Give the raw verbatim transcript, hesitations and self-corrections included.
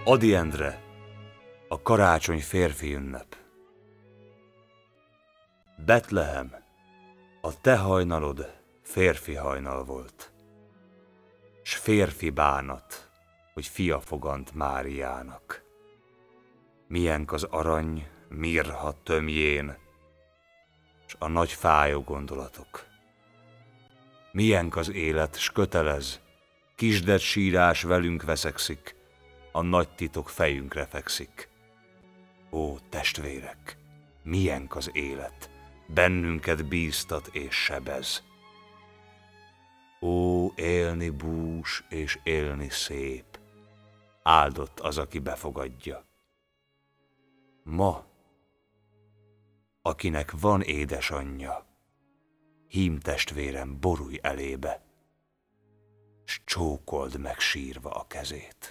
Ady Endre, a karácsony férfi ünnep. Betlehem, a te hajnalod férfi hajnal volt, s férfi bánat, hogy fia fogant Máriának. Milyenk az arany mirha tömjén, s a nagy fájó gondolatok. Milyenk az élet, s kötelez, kisded sírás velünk veszekszik, a nagy titok fejünkre fekszik. Ó, testvérek, milyenk az élet, bennünket bíztat és sebez. Ó, élni bús és élni szép, áldott az, aki befogadja. Ma, akinek van édesanyja, hím testvérem, borulj elébe, s csókold meg sírva a kezét.